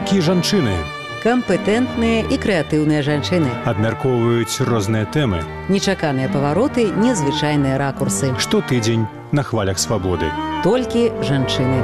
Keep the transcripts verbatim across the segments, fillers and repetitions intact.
Толькі жанчыны. Кампетэнтныя і крэатыўныя жанчыны. Абмяркоўваюць розныя тэмы. Нечаканыя павароты, незвычайныя ракурсы. Штотыдзень на хвалях свабоды. Толькі жанчыны.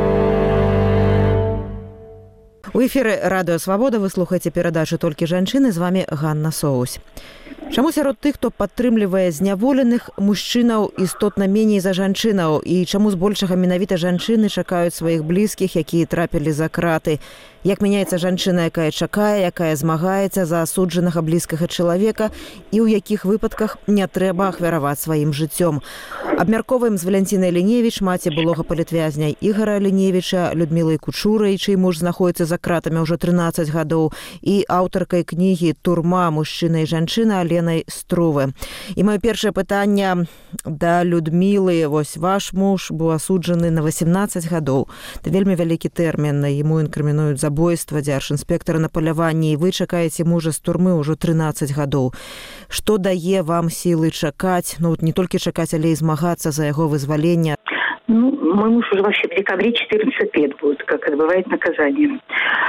У эфіры Радыё Свабода вы слухаеце перадачу «Толькі жанчыны», з вами Ганна Соусь. Чаму сярод тых, хто падтрымлівае зняволеных, мужчынаў істотна меней за жанчынаў, і чаму збольшага менавіта жанчыны чакаюць сваіх блізкіх, якія трапілі за краты? Як мяняецца жанчына, якая чакае, якая змагаецца за асуджанага блізкага чалавека, і ў якіх выпадках не трэба ахвяраваць сваім жыццём? Абмяркоўваем з Валянцінай Ліневіч, маці былога палітвязня Ігара Ліневіча, Людмілай Кучурай, чый муж знаходзіцца за кратамі ўжо трынаццаць гадоў, і аўтаркай кнігі «Турма. Мужчына і жанчына» Аленай Струве. І маё першае пытанне да Людмілы. Вось ваш муж быў асуджаны на васемнаццаць гадоў. Это вельмі вялікі тэрмін. Яму інкрымінуюць забойства, дзяржынспектара на паляванні, і вы чакаеце мужа з турмы ўжо трынаццаць гадоў. Што дае вам сілы чакаць, ну не толькі чакаць, але і змагацца за яго вызвалення? Ну, мой муж уже вообще в декабре четырнадцать лет будет, как отбывает наказание.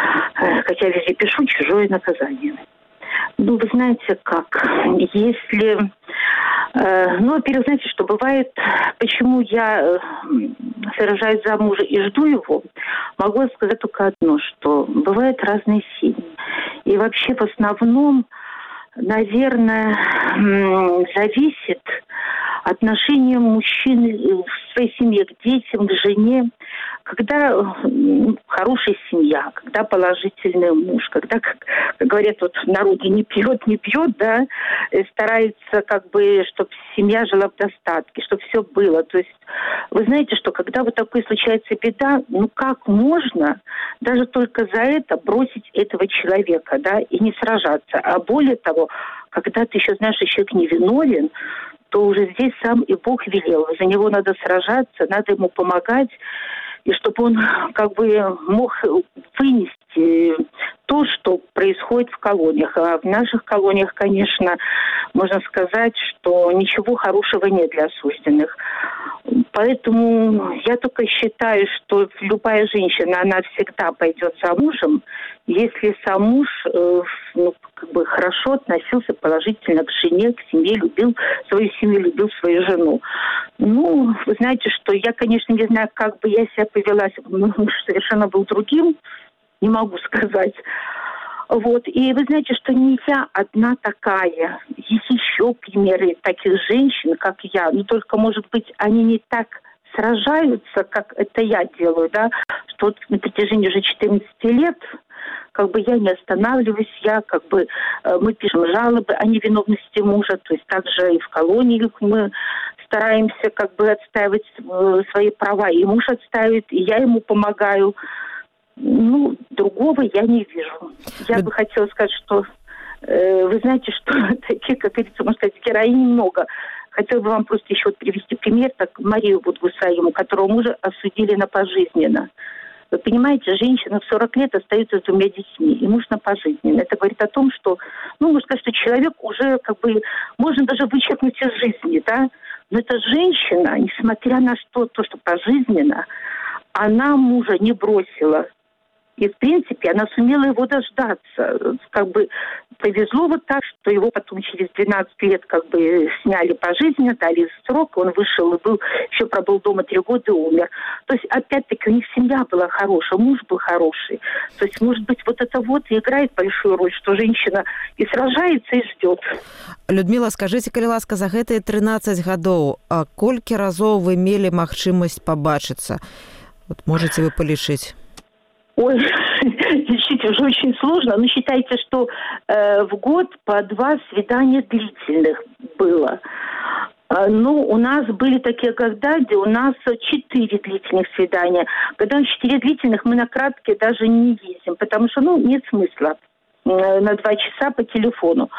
Хотя везде пишу чужое наказание. Ну, вы знаете как, если... Э, ну, во-первых, знаете, что бывает, почему я э, сражаюсь за мужа и жду его, могу сказать только одно, что бывают разные семьи. И вообще в основном, наверное, э, зависит отношение мужчины в своей семье к детям, к жене, когда ну, хорошая семья, когда положительный муж, когда, как, как говорят вот в народе, не пьет, не пьет, да, старается как бы, чтобы семья жила в достатке, чтобы все было. То есть вы знаете, что когда вот такое случается беда, ну как можно даже только за это бросить этого человека, да, и не сражаться. А более того, когда ты еще знаешь, что человек невиновен, то уже здесь сам и Бог велел. За него надо сражаться, надо ему помогать, и чтобы он как бы мог вынести то, что происходит в колониях. А в наших колониях, конечно, можно сказать, что ничего хорошего нет для осужденных. Поэтому я только считаю, что любая женщина, она всегда пойдет за мужем, если сам муж э, ну, как бы хорошо относился положительно к жене, к семье, любил свою семью, любил свою жену. Ну, вы знаете, что я, конечно, не знаю, как бы я себя повела, если бы мой муж совершенно был другим, не могу сказать. Вот. И вы знаете, что не я одна такая. Есть еще примеры таких женщин, как я. Но только, может быть, они не так сражаются, как это я делаю, да, что вот на протяжении уже четырнадцати лет как бы я не останавливаюсь, я как бы, мы пишем жалобы о невиновности мужа, то есть также и в колониях мы стараемся как бы отстаивать свои права, и муж отстаивает, и я ему помогаю. Ну, другого я не вижу. Я бы хотела сказать, что э, вы знаете, что таких, как говорится, можно сказать, героинь много. Хотела бы вам просто еще вот привести пример, так Марию Будгусаеву, которого мужа осудили на пожизненно. Вы понимаете, женщина в сорок лет остается с двумя детьми, и муж на пожизненно. Это говорит о том, что, ну, можно сказать, что человек уже, как бы, можно даже вычеркнуть из жизни, да? Но эта женщина, несмотря на что, то, что пожизненно, она мужа не бросила. И, в принципе, она сумела его дождаться. Как бы повезло вот так, что его потом через двенадцать лет как бы сняли пожизненно, дали срок, он вышел и был, еще пробыл дома три года и умер. То есть, опять-таки, у них семья была хорошая, муж был хороший. То есть, может быть, вот это вот и играет большую роль, что женщина и сражается, и ждет. Людмила, скажите, калі ласка, за гэтыя трынаццаць гадоў, а колькі разоў вы мелі магчымасць побачиться? Вот можете вы полишить? Ой, действительно, уже очень сложно. Но считайте, что э, в год по два свидания длительных было. Э, ну, у нас были такие года, где у нас четыре длительных свидания. Когда четыре длительных, мы на краткие даже не ездим, потому что, ну, нет смысла э, на два часа по телефону.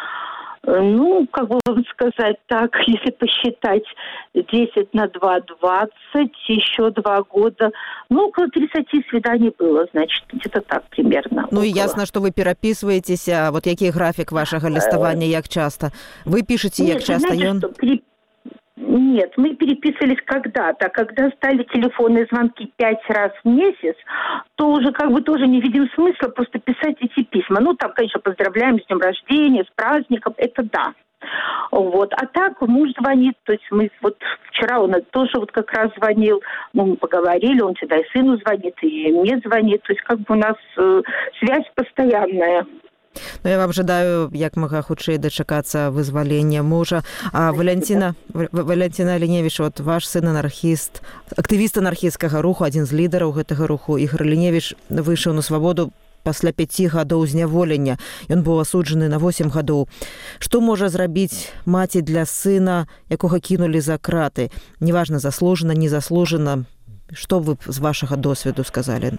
Ну, как бы вам сказать так, если посчитать десять на два, двадцать, еще два года, ну, около тридцати свиданий было, значит, где-то так примерно. Ну, около. И ясно, что вы переписываетесь, а вот який график вашего листавания, як часто? Вы пишете, як часто? Знаете, он... что при... Нет, мы переписывались когда-то. Когда стали телефонные звонки пять раз в месяц, то уже как бы тоже не видим смысла просто писать эти письма. Ну, там, конечно, поздравляем с днем рождения, с праздником, это да. Вот. А так муж звонит, то есть мы вот вчера он тоже вот как раз звонил, ну, мы поговорили, он всегда и сыну звонит, и мне звонит, то есть как бы у нас э, связь постоянная. Ну, я вам жадаю як мага хутчэй дачакацца вызвалення мужа. А Валянціна Валянціна Аліневіч, вот ваш сын анархіст, актывіст анархісцкага руху, адзін з лідараў гэтага руху, Ігор Аліневіч выйшаў на свабоду пасля пяці гадоў зняволення. Ён быў асуджаны на восем гадоў. Што можа зрабіць маці для сына, якога кінулі за краты? Неважна, заслужана, незаслужана. Што вы з вашага досведу сказалі?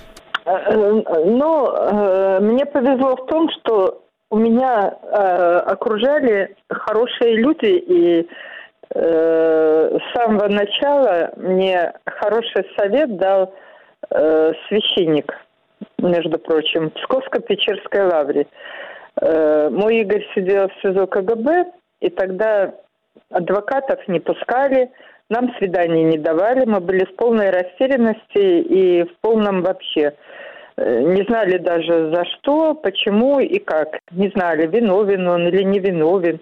Ну, мне повезло в том, что у меня окружали хорошие люди, и с самого начала мне хороший совет дал священник, между прочим, в Псковско-Печерской лавре. Мой Игорь сидел в СИЗО КГБ, и тогда адвокатов не пускали, нам свиданий не давали, мы были в полной растерянности и в полном вообще. Не знали даже за что, почему и как. Не знали, виновен он или не виновен.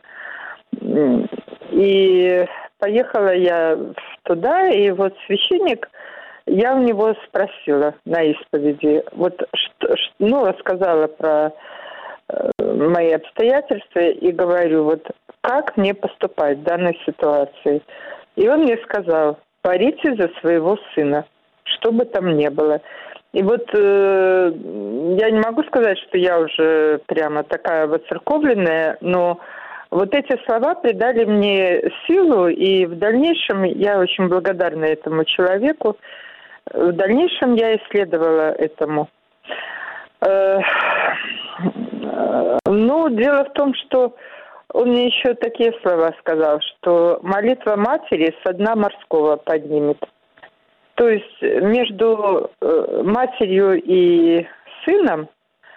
И поехала я туда, и вот священник, я у него спросила на исповеди, вот что, ну, рассказала про мои обстоятельства и говорю, вот как мне поступать в данной ситуации. И он мне сказал, боритесь за своего сына, что бы там ни было. И вот э, я не могу сказать, что я уже прямо такая воцерковленная, но вот эти слова придали мне силу, и в дальнейшем я очень благодарна этому человеку. В дальнейшем я исследовала этому. Э, э, ну, дело в том, что он мне еще такие слова сказал, что молитва матери со дна морского поднимет. То есть между матерью и сыном,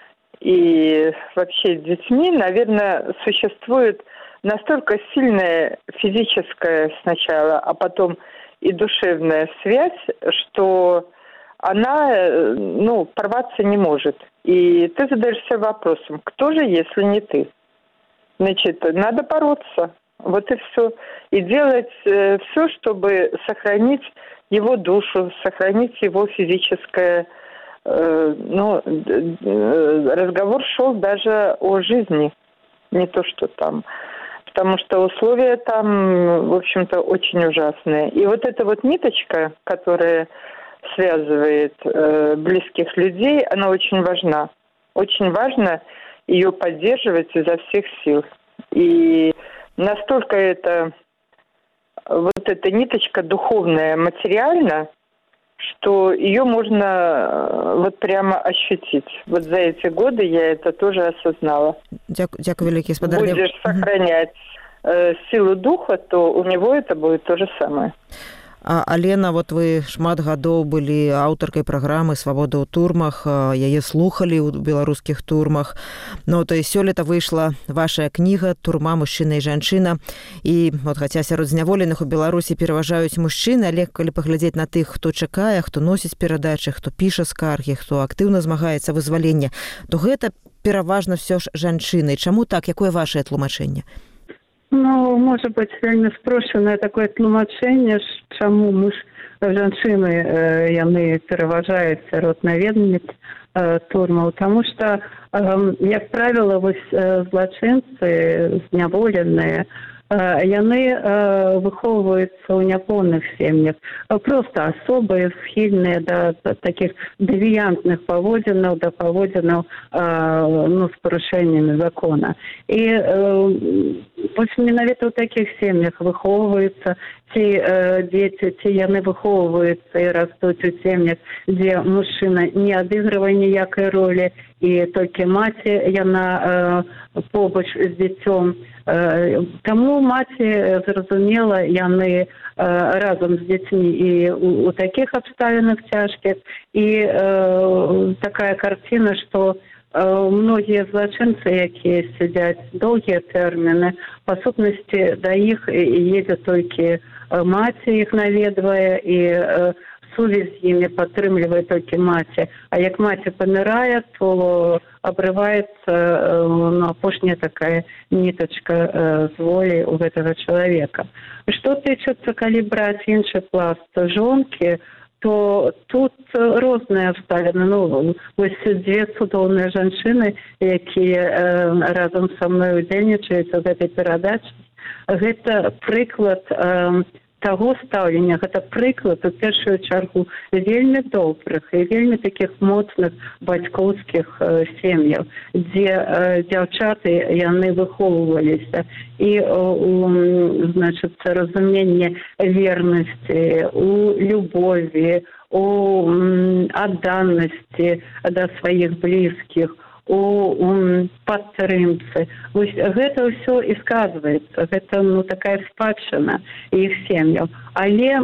и вообще детьми, наверное, существует настолько сильная физическая сначала, а потом и душевная связь, что она, ну, порваться не может. И ты задаешься вопросом, кто же, если не ты? Значит, надо бороться. Вот и все. И делать э, все, чтобы сохранить его душу, сохранить его физическое... Э, ну, э, разговор шел даже о жизни, не то, что там. Потому что условия там, в общем-то, очень ужасные. И вот эта вот ниточка, которая связывает э, близких людей, она очень важна. Очень важно ее поддерживать изо всех сил. И настолько это, вот эта ниточка духовная, материальна, что ее можно вот прямо ощутить. Вот за эти годы я это тоже осознала. Дякую, дякую великий, господар. Будешь сохранять э, силу духа, то у него это будет то же самое. А, Алена, вот вы шмат гадоў былі аўтаркай праграмы «Свабода ў турмах», яе слухалі ў беларускіх турмах. Ну, то есть сёлета выйшла ваша кніга «Турма, мужчына і жанчына». І вот, хаця сярод зняволеных у Беларусі пераважаюць мужчыны, але калі паглядзець на тых, хто чакае, хто носіць перадачы, хто піша скаргі, хто актыўна змагаецца вызвалення, то гэта пераважна все ж жанчыны. Чаму так? Якое вашае тлумачэнне? Ну, можа быць, вельмі спрошчанае такое тлумачэнне, чаму муж жанчыны э, яны пераважаюць сярод наведніц э, турмаў, таму што, э, як правіла, вось э, злачынцы зняволеныя, э, яны э, выхоўваюцца ў няпоўных сем'ях, проста асобы схільныя да, да такіх дэвіянтных паводзінаў, да паводзінаў э, ну, з парушэннямі закона. І э, вось менавіта ў такіх сем'ях выхоўваюцца ці э, дзеці, ці яны выхоўваюцца і растуць у сем'ях, дзе мужчына не адыгрывае ніякай ролі, і толькі маці яна э, побач з дзіцём. Э, таму маці, зразумела, яны э, разам з дзецьмі і у, у такіх абставінах цяжкіх, і э, такая карціна, што многія злачынцы, якія сядзяць доўгія тэрміны, па сутнасці да іх едзе толькі маці іх наведвае і сувязь з імі падтрымлівае толькі маці. А як маці памірае, то абрываецца ну, апошняя такая нітачка з волі у гэтага чалавека. Што тычыцца, калі браць іншы пласт жонкі, то тут розныя абставіны. Ну, вось дзве цудоўныя жанчыны, якія э, разам са мной удзельнічаюць у гэтай перадачы. Гэта прыклад э, таго стаўлення, гэта прыклад у першую чаргу вельмі добрых і вельмі такіх моцных бацькоўскіх э, сем'яў, дзе э, дзяўчаты яны выхоўваліся і у, значит, разуменне вернасці, у любові, у адданасці да сваіх блізкіх, у, у падтрымцы. Вось гэта ўсё і сказваецца. Гэта ну, такая спадчына іх сем'яў. Але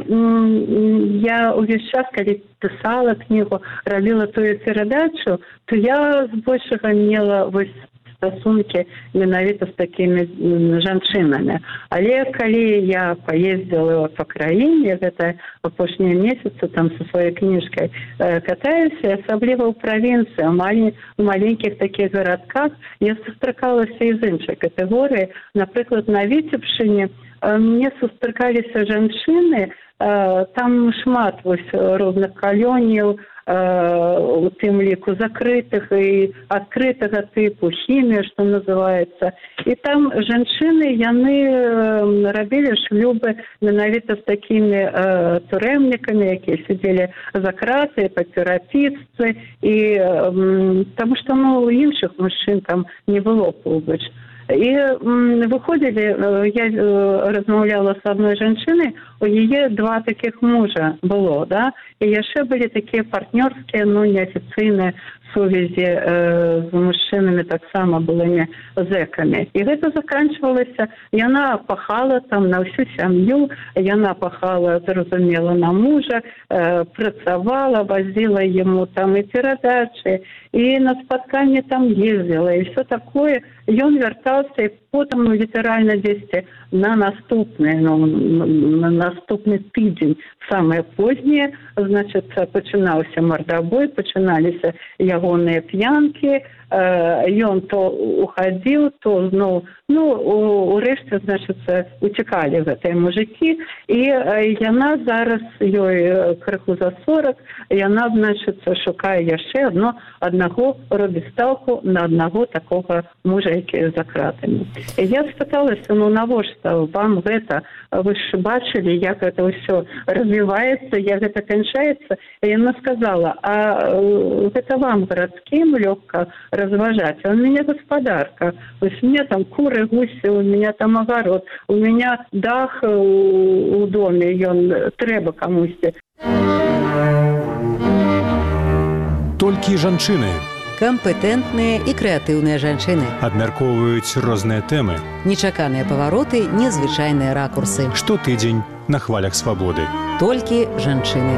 м, я увесь час, калі пісала кнігу, рабіла тую перадачу, то я збольшага мела вось стасункі менавіта з такімі жанчынамі. Але калі я паездзіла па краіне, гэта апошнія месяцы там са сваёй кніжкай э, катаюся, асабліва ў правінцыі, у малі, маленькіх такіх гарадках, я сустракалася і з іншай катэгорыі. Напрыклад, на Віцебшчыне э, мне сустракаліся жанчыны, э, там шмат вось розных калёніў, у тым ліку закрытых і адкрытага тыпу, хімія, што называецца. І там жанчыны, яны рабілі шлюбы менавіта з такімі э, турэмнікамі, якія сидзелі за краты, па перапісцы, і э, таму што ну, іншых мужчын там не было побач. І м, выходзілі, я э, размаўляла з адной жанчынай, у яе два такіх мужа было, да? І яшчэ былі такія партнёрскія, ну, неафіцыйныя сувязі э, з мужчынамі, таксама былымі зэкамі. І гэта заканчвалася, яна пахала там на ўсю сям'ю, яна пахала, зразумела, на мужа, э, працавала, вазіла яму там і перадачы, і на спатканне там ездзіла, і все такое. Ён вяртаўся, і потым, ну, літаральна дзесьці на наступны, ну, на наступны тыдзень, самае позняе, значит, пачынаўся мардабой, пачыналіся ягоныя п'янкі, ён то уходил, то зноў, ну, урэшце, значит, уцекалі гэтыя мужики, і яна зараз, ёй крыху за сорок, яна, значит, шукае яшчэ адно, аднаго, робіць стаўку на аднаго такога мужа, які за кратамі. І я спыталася, ну, навошта вам гэта? Вы ж бачылі, як гэта ўсё развіваецца, як гэта канчаецца? І яна сказала, а гэта вам, гарадскім, лёгка разважать. А у меня господарка. То есть у меня там куры, гуси, у меня там огород, у меня дах у, у доме, и он трэба камусьці. Толькі жанчыны Кампетэнтныя і крэатыўныя жанчыны. абмяркоўваюць розныя тэмы. Нечаканыя павароты, незвычайныя ракурсы. Штотыдзень на хвалях свабоды. Толькі жанчыны.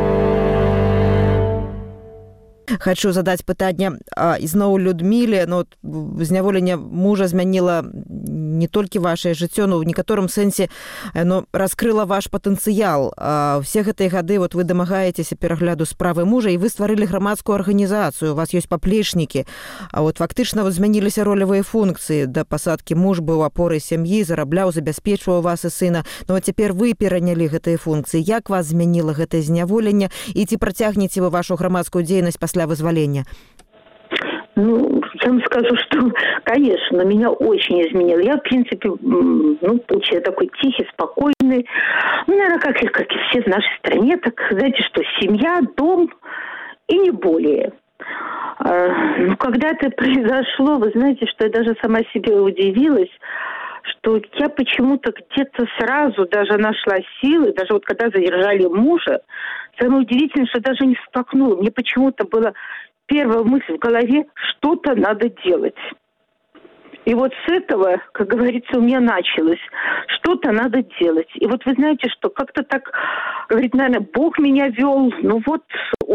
Хочу задаць пытанне ізноў Людміле. Ну, зняволенне мужа змяніла не толькі вашае жыццё, но ў некаторым сэнсе оно раскрыла ваш патэнцыял. Все гэтыя гады вот вы дамагаецеся перагляду справы мужа, і вы стварылі грамадскую арганізацыю, у вас ёсць паплечнікі. А вот фактычна вот змяніліся ролевыя функцыі. Да пасадкі муж быў апорай сям'і, зарабляў, забяспечваў вас і сына. Но вот цяпер вы перанялі гэтыя функцыі. Як вас змяніла гэтае зняволенне, і ці працягнеце вы вашу грамадскую дзейнасць пасля вызволения? Ну, я вам скажу, что, конечно, меня очень изменило. Я, в принципе, ну, человек такой тихий, спокойный. Ну, наверное, как, как и все в нашей стране, так, знаете, что семья, дом и не более. Ну, когда это произошло, вы знаете, что я даже сама себе удивилась, что я почему-то где-то сразу даже нашла силы, даже вот когда задержали мужа, самое удивительное, что даже не всплакнула. Мне почему-то была первая мысль в голове, что-то надо делать. И вот с этого, как говорится, у меня началось. Что-то надо делать. И вот вы знаете, что как-то так, говорит, наверное, Бог меня вел. Ну вот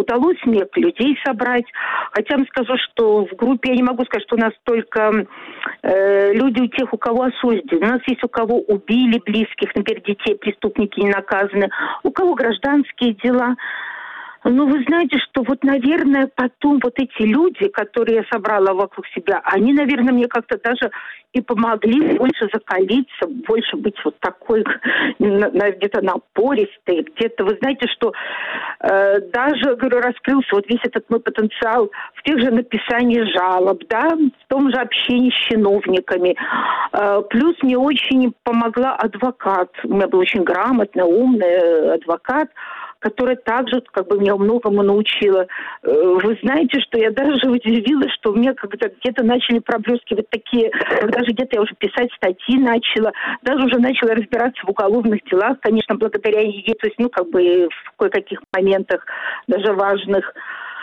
удалось мне людей собрать. Хотя вам скажу, что в группе я не могу сказать, что у нас только э, люди у тех, у кого осуждены. У нас есть у кого убили близких, например, детей, преступники не наказаны, у кого гражданские дела. Ну, вы знаете, что вот, наверное, потом вот эти люди, которые я собрала вокруг себя, они, наверное, мне как-то даже и помогли больше закалиться, больше быть вот такой где-то напористой, где-то, вы знаете, что э, даже, говорю, раскрылся вот весь этот мой потенциал в тех же написании жалоб, да, в том же общении с чиновниками. Э, плюс мне очень помогла адвокат. У меня был очень грамотный, умный адвокат, которая также как бы меня многому научила. Вы знаете, что я даже удивилась, что у меня когда где-то начали проблескивать такие, даже где-то я уже писать статьи начала, даже уже начала разбираться в уголовных делах, конечно, благодаря ей, то есть, ну, как бы в кое-каких моментах даже важных.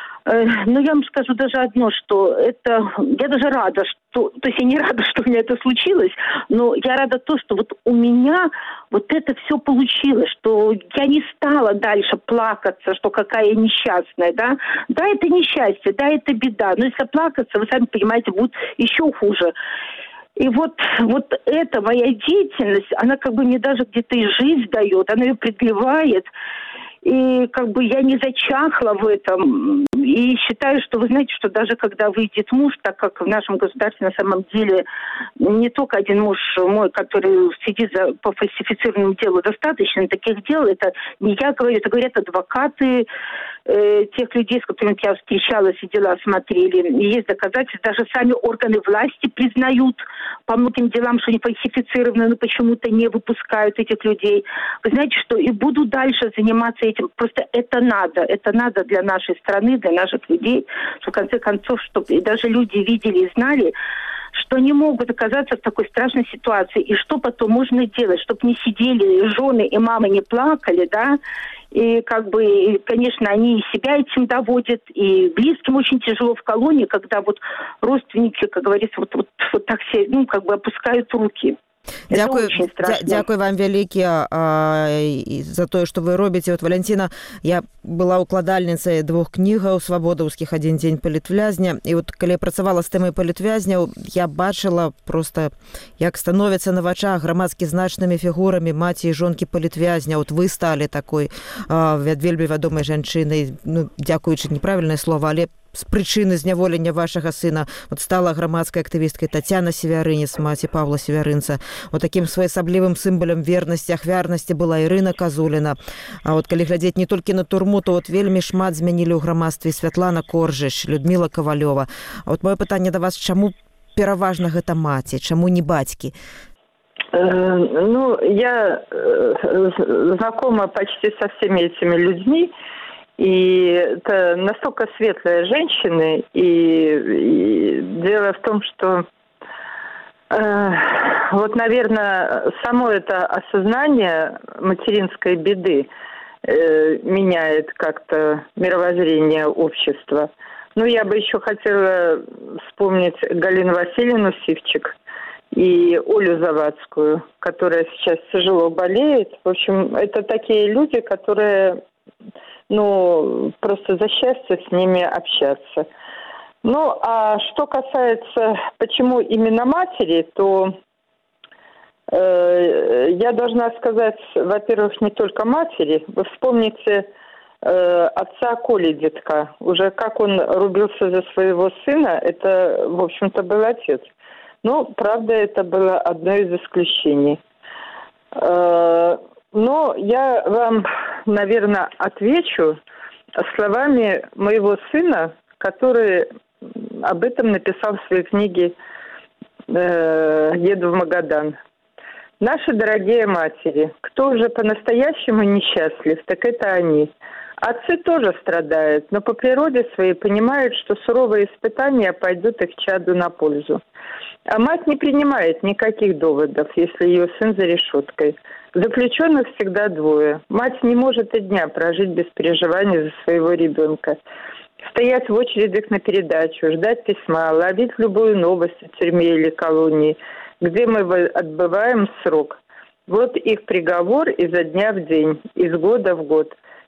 Но я вам скажу даже одно, что это... Я даже рада, что... То есть я не рада, что у меня это случилось, но я рада то, что вот у меня вот это все получилось, что я не стала дальше плакаться, что какая я несчастная, да. Да, это несчастье, да, это беда, но если плакаться, вы сами понимаете, будет еще хуже. И вот, вот эта моя деятельность, она как бы мне даже где-то и жизнь дает, она ее продлевает. И как бы я не зачахла в этом. И считаю, что вы знаете, что даже когда выйдет муж, так как в нашем государстве на самом деле не только один муж мой, который сидит за, по фальсифицированному делу, достаточно таких дел. Это не я говорю, это говорят адвокаты э, тех людей, с которыми я встречалась и дела смотрели. И есть доказательства, даже сами органы власти признают по многим делам, что они фальсифицированы, но почему-то не выпускают этих людей. Вы знаете, что и буду дальше заниматься этим. Просто это надо. Это надо для нашей страны, для наших людей, что в конце концов, чтобы и даже люди видели и знали, что они могут оказаться в такой страшной ситуации. И что потом можно делать, чтобы не сидели жены и мамы не плакали, да, и как бы, и, конечно, они и себя этим доводят, и близким очень тяжело в колонии, когда вот родственники, как говорится, вот, вот, вот так все, ну, как бы опускают руки. Дзякуй, дзякуй вам вялікія за тое, што вы робіце. Вот, Валянціна, я была укладальніцай двух кнігаў свабодаўскіх «Адзін дзень палітвязня». І вот калі я працавала з тэмай палітвязняў, я бачыла просто, як становяцца на вачах грамадскі значнымі фігурамі маці і жонкі палітвязня. Вот вы сталі такой вельмі вядомай жанчынай, ну, дзякуючы неправільнае слова, але з прычыны зняволення вашага сына вот стала грамадскай актывісткай Тацяна Севярынец, маці Павла Севярынца. Вот таким своеасаблівым сімбалем вернасці, ахвярнасці была Ірына Казуліна. А вот калі глядзець не толькі на турму, то вот вельмі шмат змянілі ў грамадстве Святлана Коржыч, Людмила Ковалёва. А вот маё пытанне да вас, чаму пераважна гэта маці, чаму не бацькі? Ну, я знакома почти со всеми этими людьми. И это настолько светлые женщины, и, и дело в том, что э, вот, наверное, само это осознание материнской беды э, меняет как-то мировоззрение общества. Ну, я бы еще хотела вспомнить Галину Васильевну Сивчик и Олю Завадскую, которая сейчас тяжело болеет. В общем, это такие люди, которые... Ну, просто за счастье с ними общаться. Ну, а что касается, почему именно матери, то э, я должна сказать, во-первых, не только матери. Вы вспомните э, отца Коли Детка. Уже как он рубился за своего сына, это, в общем-то, был отец. Ну, правда, это было одно из исключений. Э, Но я вам, наверное, отвечу словами моего сына, который об этом написал в своей книге «Еду в Магадан». Наши дорогие матери, кто уже по-настоящему несчастлив, так это они. Отцы тоже страдают, но по природе своей понимают, что суровые испытания пойдут их чаду на пользу. А мать не принимает никаких доводов, если ее сын за решеткой. Заключенных всегда двое. Мать не может и дня прожить без переживаний за своего ребенка. Стоять в очередях на передачу, ждать письма, ловить любую новость в тюрьме или колонии, где мы отбываем срок. Вот их приговор изо дня в день, из года в год.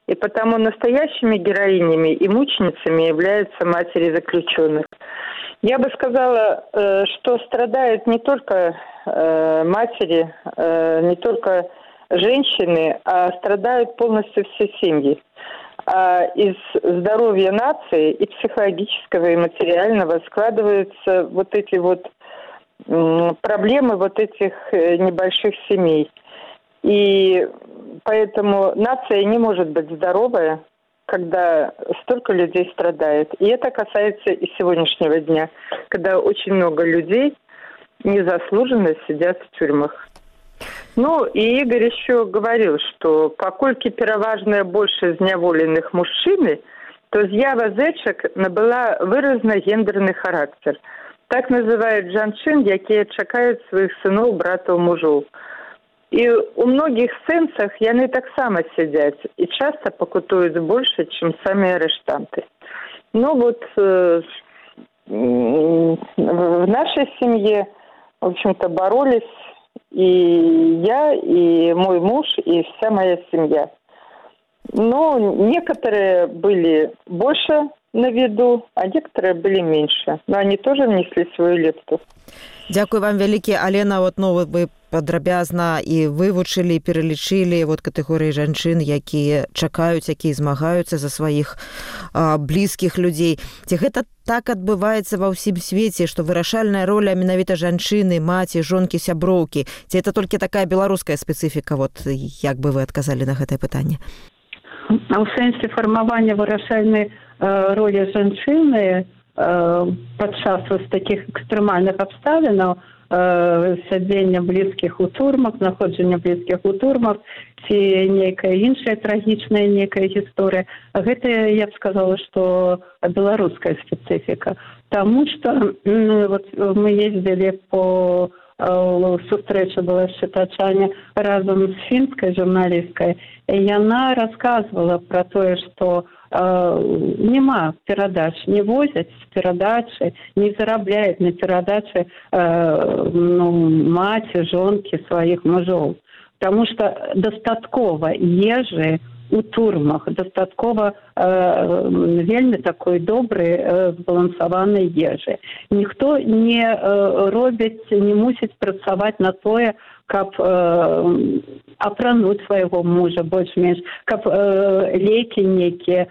И потому настоящими героинями и мученицами являются матери заключенных. Я бы сказала, что страдают не только матери, не только женщины, а страдают полностью все семьи. А из здоровья нации и психологического, и материального складываются вот эти вот проблемы вот этих небольших семей. И поэтому нация не может быть здоровая, когда столько людей страдает. И это касается и сегодняшнего дня, когда очень много людей незаслуженно сидят в тюрьмах. Ну, и Игорь еще говорил, что покольки переважная больше зняволеных мужчины, то з'ява зечак набыла выразно гендерный характер. Так называют жанчын, якія чакаюць сваіх сыноў, братаў, мужоў. І у многіх сэнсах яны таксама сядзяць і часто пакутуюць больше, чым самі арыштанты. Ну вот э, в нашей семье, в общем-то, боролись и я, и мой муж, и вся моя семья. Но некоторые были больше на виду, а некоторые были меньше. Но они тоже внесли свою лепту. Дзякуй вам вялікі, Алена, вот, ну, вы падрабязна і вывучылі, пералічылі вот катэгорыі жанчын, якія чакаюць, якія змагаюцца за сваіх а, блізкіх людзей. Ці гэта так адбываецца ва ўсім свеце, што вырашальная роля менавіта жанчыны, маці, жонкі, сяброўкі? Ці это толькі такая беларуская спецыфіка? Вот як бы вы адказалі на гэтае пытанне? А ў сэнсе фармавання вырашальнай э, ролі жанчыны падчас вось такіх экстрэмальных абставінаў, сядзення блізкіх у турмах, знаходжання блізкіх у турмах ці нейкая іншая трагічная нейкая гісторыя. Гэта, я б сказала, што беларуская спецыфіка. Таму што ну, вот мы ездзілі по сустрэча была чытачаня разам з фінскай журналісткай, і яна расказвала пра тое, што нема перадач, не возяць перадачы, не зарабляюць на перадачы э, ну, маці, жонкі сваіх мужоў. Таму што дастаткова ежы у турмах, дастаткова э, вельмі такой добрай э, збалансаванай ежы. Ніхто не э, робіць, не мусіць працаваць на тое, каб э, апрануць свайго мужа больш-менш, каб э, лекі нейкія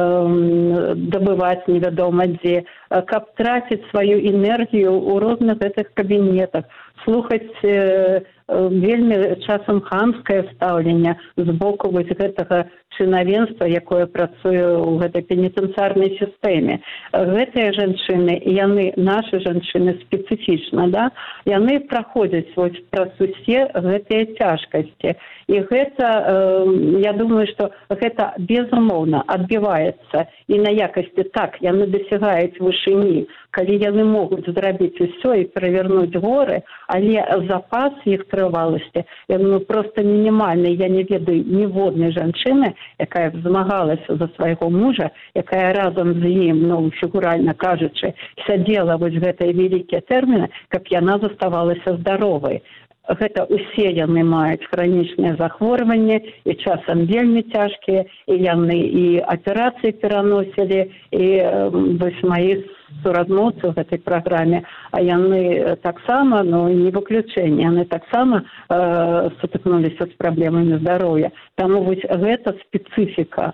э, дабываць невядома дзе, каб траціць сваю энергію ў розных гэтых кабінетах, слухаць э, вельмі часам хамскае стаўленне з боку вось гэтага чынавенства, якое працуе ў гэтай пенітэнцыярнай сістэме. Гэтыя жанчыны, яны, нашы жанчыны спецыфічна, да? Яны праходзяць вось праз усе гэтыя цяжкасці. І гэта, э, я думаю, што гэта безумоўна адбіваецца і на якасці. Так, яны дасягаюць вышыні, калі яны могуць зрабіць усё і перавернуць горы, але запас іх трываласці, ну, проста мінімальны. Я не ведаю ніводнай жанчыны, якая б змагалася за свайго мужа, якая разам з ім, ну, фігуральна кажучы, сядзела вось гэтыя вялікія тэрміны, каб яна заставалася здаровай. Гэта усе яны маюць хранічныя захворванні і часам вельмі цяжкія, і яны і аперацыі пераносілі, і вось маі суразмоўцы ў гэтай праграме, а яны таксама, ну, не выключэнне, яны таксама э, сутыкнуліся з праблемамі здароўя. Таму вось гэта спецыфіка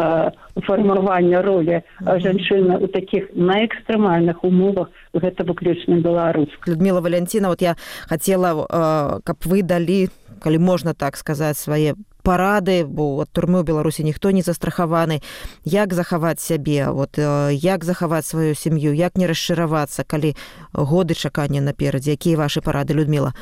фармавання ролі жанчыны ў такіх наэкстрэмальных умовах, гэта выключна беларуск. Людмила Валянціна, вот я хацела, каб вы далі, калі можна так сказаць, свае парады, бо ад турмы ў Беларусі ніхто не застрахаваны. Як захаваць сябе, вот, як захаваць сваю сям'ю, як не расчаравацца, калі годы чакання наперадзе? Якія ваши парады, Людмила?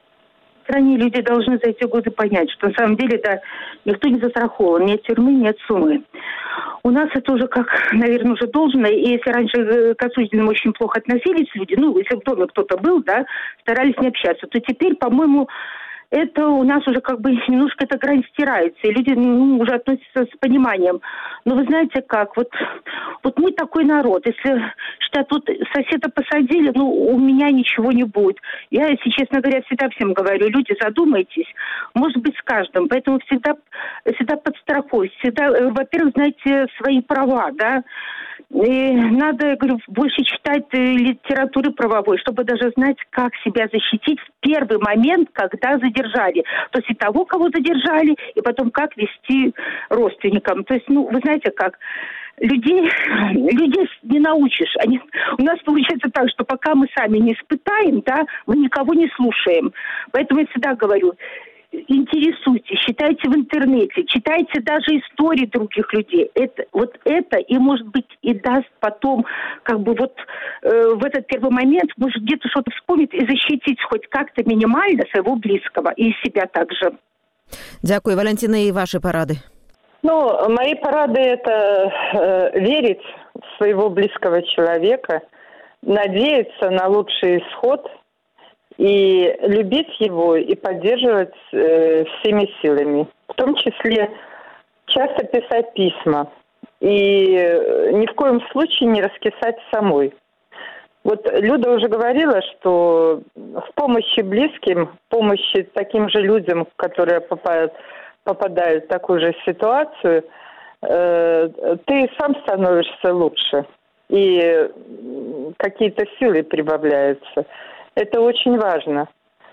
В стране люди должны за эти годы понять, что на самом деле да, никто не застрахован, ни от тюрьмы, ни от суммы. У нас это уже как, наверное, уже должно. И если раньше к осужденным очень плохо относились люди, ну, если в доме кто-то был, да, старались не общаться, то теперь, по-моему, это у нас уже как бы немножко эта грань стирается, и люди ну, уже относятся с пониманием. Но вы знаете как, вот, вот мы такой народ, если что тут соседа посадили, ну, у меня ничего не будет. Я, если честно говоря, всегда всем говорю, люди, задумайтесь, может быть, с каждым, поэтому всегда, всегда подстрахуйтесь, всегда, во-первых, знайте свои права, да, и надо, я говорю, больше читать литературы правовой, чтобы даже знать, как себя защитить в первый момент, когда задержали. То есть и того, кого задержали, и потом как вести родственникам. То есть, ну, вы знаете как, людей, людей не научишь. Они, у нас получается так, что пока мы сами не испытаем, да, мы никого не слушаем. Поэтому я всегда говорю, интересуйтесь, читайте в интернете, читайте даже истории других людей. Это, вот это и, может быть, и даст потом, как бы вот э, в этот первый момент, может, где-то что-то вспомнить и защитить хоть как-то минимально своего близкого и себя также. Дякую, Валентина, и ваши парады. Ну, мои парады – это э, верить в своего близкого человека, надеяться на лучший исход – и любить его и поддерживать э, всеми силами. В том числе часто писать письма. И э, ни в коем случае не раскисать самой. Вот Люда уже говорила, что в помощи близким, в помощи таким же людям, которые попадают, попадают в такую же ситуацию, э, ты сам становишься лучше. И какие-то силы прибавляются. Это очень важно.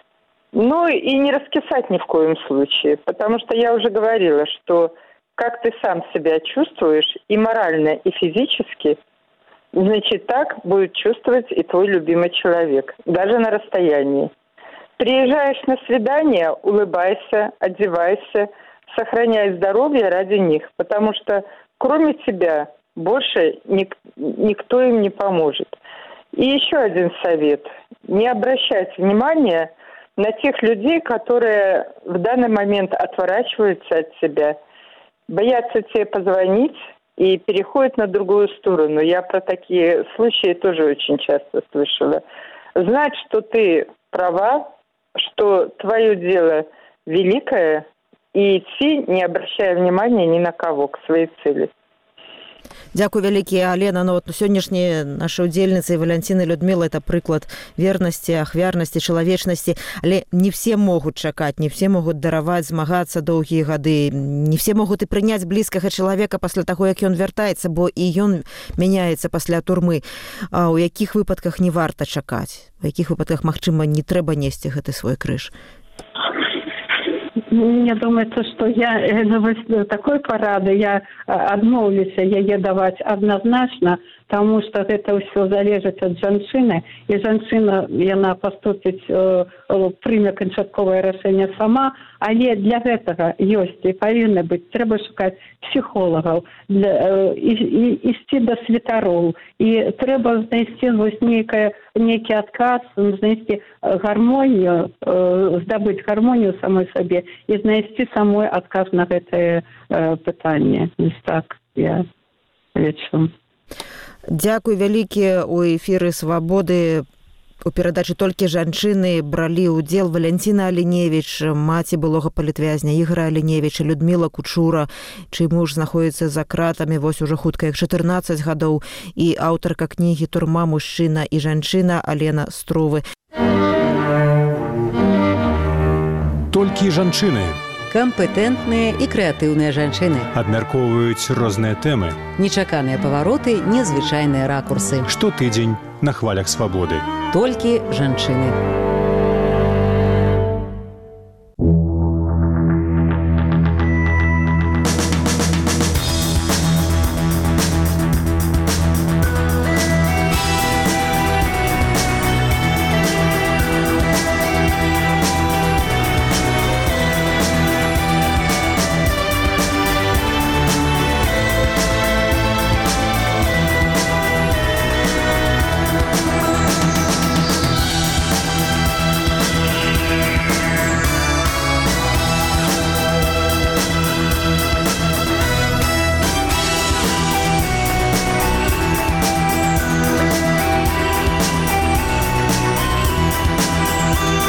Ну и не раскисать ни в коем случае, потому что я уже говорила, что как ты сам себя чувствуешь и морально, и физически, значит, так будет чувствовать и твой любимый человек, даже на расстоянии. Приезжаешь на свидание, улыбайся, одевайся, сохраняй здоровье ради них, потому что кроме тебя больше ник- никто им не поможет. И еще один совет. Не обращать внимания на тех людей, которые в данный момент отворачиваются от тебя, боятся тебе позвонить и переходят на другую сторону. Я про такие случаи тоже очень часто слышала. Знать, что ты права, что твое дело великое, и идти, не обращая внимания ни на кого, к своей цели. Дякую вялікія, Алена. Ну, от сённяшнія наша удзельніца Валентина Людмила – это прыклад вернасці, ахвярнасці, чалавечнасці. Але не все могуць чакаць, не все могуць дараваць, змагацца доўгія гады. Не все могуць і прыняць блізкага чалавека пасля таго, як ён вяртаецца, бо і ён мяняецца пасля турмы. А ў якіх выпадках не варта чакаць? У якіх выпадках, магчыма, не трэба несці гэты свой крыж? Мне думается, что я э, такой парады я адмоўлюся яе даваць адназначна, потому что это ўсё залежыць ад жанчыны, і жанчына яна паступіць э, прыме канчатковае рашэнне сама, але для гэтага ёсць і павінна быць, трэба шукаць псіхолагаў, для, э, і, і ісці да святароў, і трэба знайсці вось нейкае нейкі адказ, знайсці гармонію, э, здабыць гармонію самой сабе і знайсці самой адказ на гэтае э, пытанне. Вось так я лічу. Дзякуй вялікі. У эфіры «Свабоды» у перадачы «Толькі жанчыны» бралі ўдзел Валентина Аленевич, маці былога палітвязня Ігора Аленевича, Людмила Кучура, чый муж знаходзіцца за кратамі, вось ужо хутка як чатырнаццаць гадоў, і аўтарка кнігі «Турма, мужчына і жанчына» Алена Струвы. Толькі жанчыны Кампетэнтныя і крэатыўныя жанчыны. абмяркоўваюць розныя тэмы. Нечаканыя павароты, незвычайныя ракурсы. Штотыдзень на хвалях свабоды. Толькі жанчыны.